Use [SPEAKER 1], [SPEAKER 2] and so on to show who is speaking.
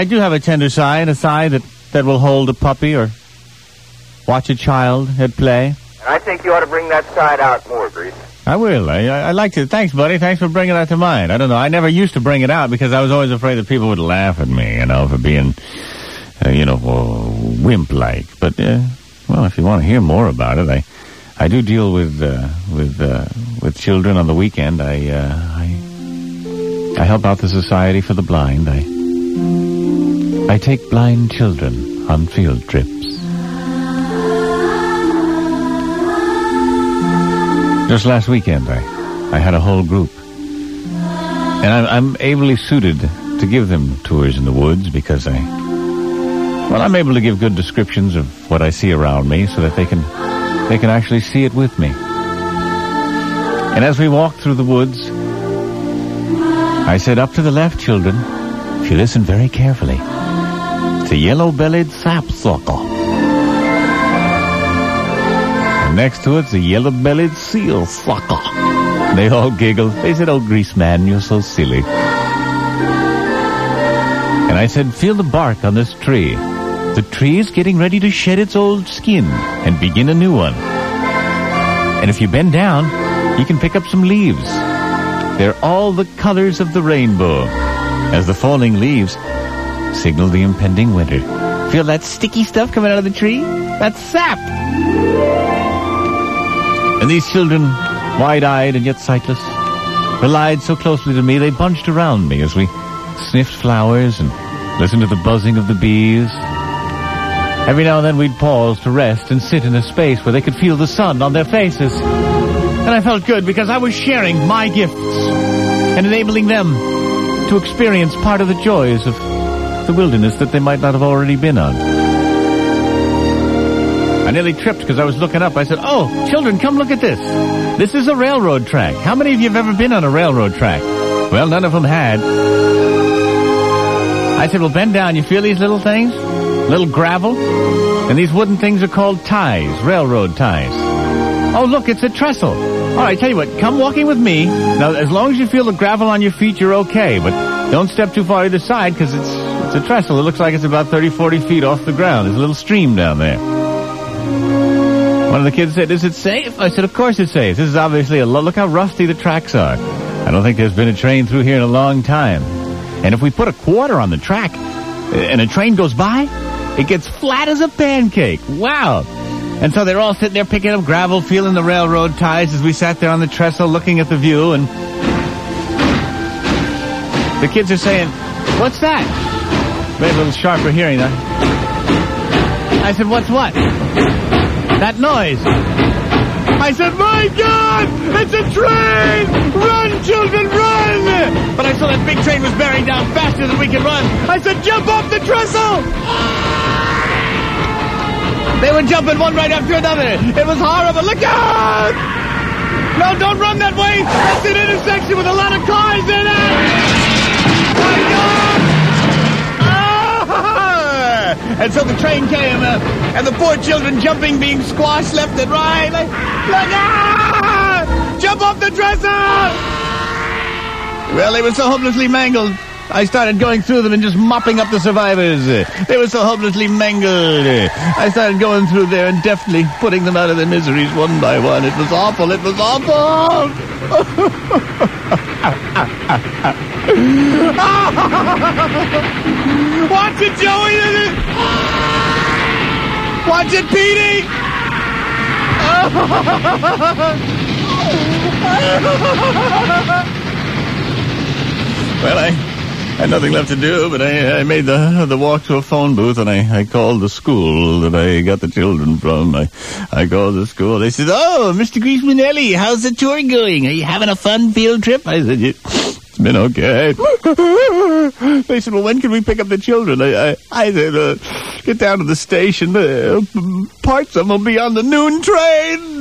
[SPEAKER 1] I do have a tender side, a side that will hold a puppy or watch a child at play.
[SPEAKER 2] And I think you ought to bring that side out more, Grease.
[SPEAKER 1] I will. I like to. Thanks, buddy. Thanks for bringing that to mind. I don't know. I never used to bring it out because I was always afraid that people would laugh at me, for being, wimp-like. But, well, if you want to hear more about it, I do deal with children on the weekend. I help out the Society for the Blind. I take blind children on field trips. Just last weekend, I had a whole group. And I'm ably suited to give them tours in the woods because I'm able to give good descriptions of what I see around me so that they can actually see it with me. And as we walked through the woods, I said, up to the left, children, if you listen very carefully, it's a yellow-bellied sapsucker. Next to it's a yellow-bellied seal sucker. They all giggled. They said, oh, Grease Man, you're so silly. And I said, feel the bark on this tree. The tree is getting ready to shed its old skin and begin a new one. And if you bend down, you can pick up some leaves. They're all the colors of the rainbow, as the falling leaves signal the impending winter. Feel that sticky stuff coming out of the tree? That's sap! And these children, wide-eyed and yet sightless, relied so closely to me, they bunched around me as we sniffed flowers and listened to the buzzing of the bees. Every now and then we'd pause to rest and sit in a space where they could feel the sun on their faces. And I felt good because I was sharing my gifts and enabling them to experience part of the joys of the wilderness that they might not have already been on. I nearly tripped because I was looking up. I said, oh, children, come look at this. This is a railroad track. How many of you have ever been on a railroad track? Well, none of them had. I said, well, bend down. You feel these little things? Little gravel? And these wooden things are called ties, railroad ties. Oh, look, it's a trestle. All right, tell you what, come walking with me. Now, as long as you feel the gravel on your feet, you're okay. But don't step too far to the side because it's a trestle. It looks like it's about 30, 40 feet off the ground. There's a little stream down there. One of the kids said, is it safe? I said, of course it's safe. This is obviously look how rusty the tracks are. I don't think there's been a train through here in a long time. And if we put a quarter on the track and a train goes by, it gets flat as a pancake. Wow. And so they're all sitting there picking up gravel, feeling the railroad ties as we sat there on the trestle looking at the view. And the kids are saying, what's that? They have a little sharper hearing. I said, what's what? That noise. I said, my God, it's a train! Run, children, run! But I saw that big train was bearing down faster than we could run. I said, jump off the trestle! They were jumping one right after another. It was horrible. Look out! No, don't run that way. That's an intersection with a lot of cars in it. My God! And so the train came, and the poor children jumping, being squashed left and right. Look out! Jump off the trestle! Well, they were so hopelessly mangled. I started going through them and just mopping up the survivors. They were so hopelessly mangled. I started going through there and deftly putting them out of their miseries one by one. It was awful. It was awful. Watch it, Joey. Watch it, Petey. Well, I had nothing left to do, but I made the walk to a phone booth, and I called the school that I got the children from. I called the school. They said, oh, Mr. Grease Manelli, how's the tour going? Are you having a fun field trip? I said, it's been okay. They said, well, when can we pick up the children? I said, get down to the station. Parts of them will be on the noon train.